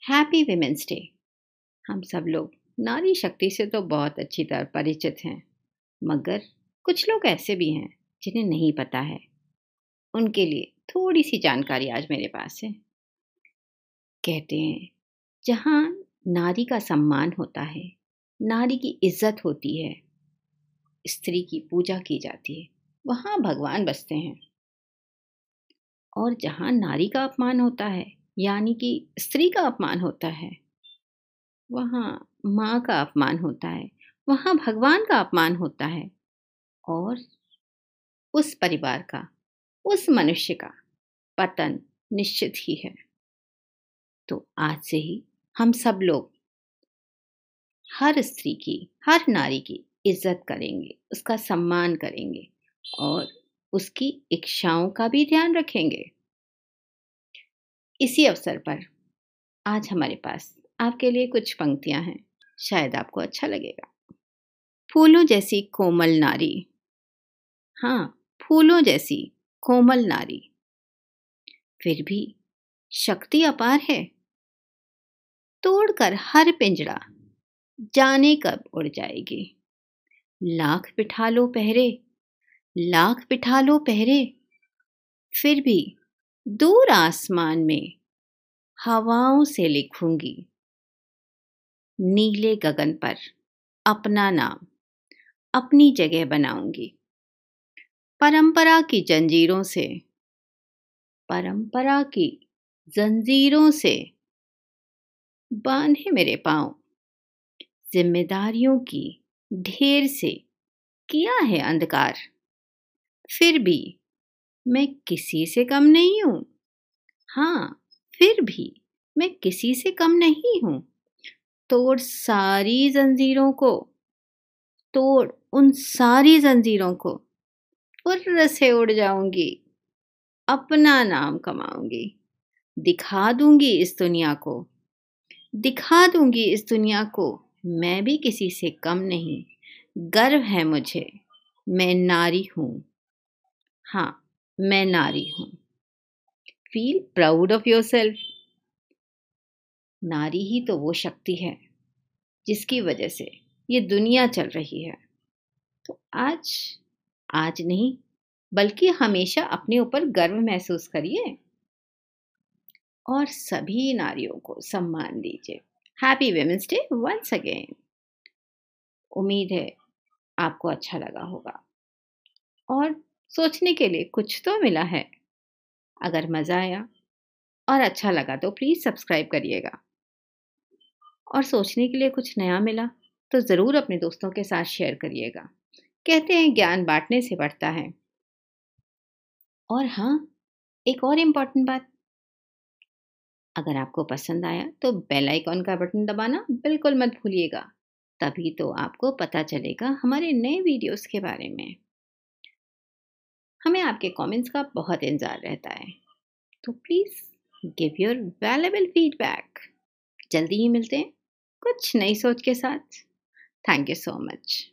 Happy women's day. हम सब लोग नारी शक्ति से तो बहुत अच्छी तरह परिचित हैं, मगर कुछ लोग ऐसे भी हैं जिन्हें नहीं पता है। उनके लिए थोड़ी सी जानकारी आज मेरे पास है। कहते हैं, जहाँ नारी का सम्मान होता है, नारी की इज्जत होती है, स्त्री की पूजा की जाती है, वहाँ भगवान बसते हैं। और जहाँ नारी का अपमान होता है, यानी कि स्त्री का अपमान होता है, वहाँ माँ का अपमान होता है, वहाँ भगवान का अपमान होता है और उस परिवार का, उस मनुष्य का पतन निश्चित ही है। तो आज से ही हम सब लोग हर स्त्री की, हर नारी की इज्जत करेंगे, उसका सम्मान करेंगे और उसकी इच्छाओं का भी ध्यान रखेंगे। इसी अवसर पर आज हमारे पास आपके लिए कुछ पंक्तियां हैं, शायद आपको अच्छा लगेगा। फूलों जैसी कोमल नारी, हाँ, फूलों जैसी कोमल नारी, फिर भी शक्ति अपार है। तोड़कर हर पिंजरा जाने कब उड़ जाएगी। लाख बिठा लो पहरे, लाख बिठा लो पहरे, फिर भी दूर आसमान में हवाओं से लिखूंगी नीले गगन पर अपना नाम, अपनी जगह बनाऊंगी। परंपरा की जंजीरों से, परंपरा की जंजीरों से बांधे मेरे पांव, जिम्मेदारियों की ढेर से किया है अंधकार, फिर भी मैं किसी से कम नहीं हूं। हाँ, फिर भी मैं किसी से कम नहीं हूं। तोड़ सारी जंजीरों को, तोड़ उन सारी जंजीरों को, उर्र से उड़ जाऊंगी, अपना नाम कमाऊंगी। दिखा दूंगी इस दुनिया को, दिखा दूंगी इस दुनिया को, मैं भी किसी से कम नहीं। गर्व है मुझे, मैं नारी हूं। हाँ, मैं नारी हूं। Feel proud of yourself. नारी ही तो वो शक्ति है जिसकी वजह से ये दुनिया चल रही है। तो आज, आज नहीं बल्कि हमेशा अपने ऊपर गर्व महसूस करिए और सभी नारियों को सम्मान दीजिए। Happy women's day once again. उम्मीद है आपको अच्छा लगा होगा और सोचने के लिए कुछ तो मिला है। अगर मज़ा आया और अच्छा लगा तो प्लीज़ सब्सक्राइब करिएगा और सोचने के लिए कुछ नया मिला तो ज़रूर अपने दोस्तों के साथ शेयर करिएगा। कहते हैं ज्ञान बांटने से बढ़ता है। और हाँ, एक और इम्पॉर्टेंट बात, अगर आपको पसंद आया तो बेल आइकॉन का बटन दबाना बिल्कुल मत भूलिएगा, तभी तो आपको पता चलेगा हमारे नए वीडियोस के बारे में। हमें आपके कमेंट्स का बहुत इंतज़ार रहता है, तो please give your valuable feedback. जल्दी ही मिलते हैं कुछ नई सोच के साथ। Thank you so much.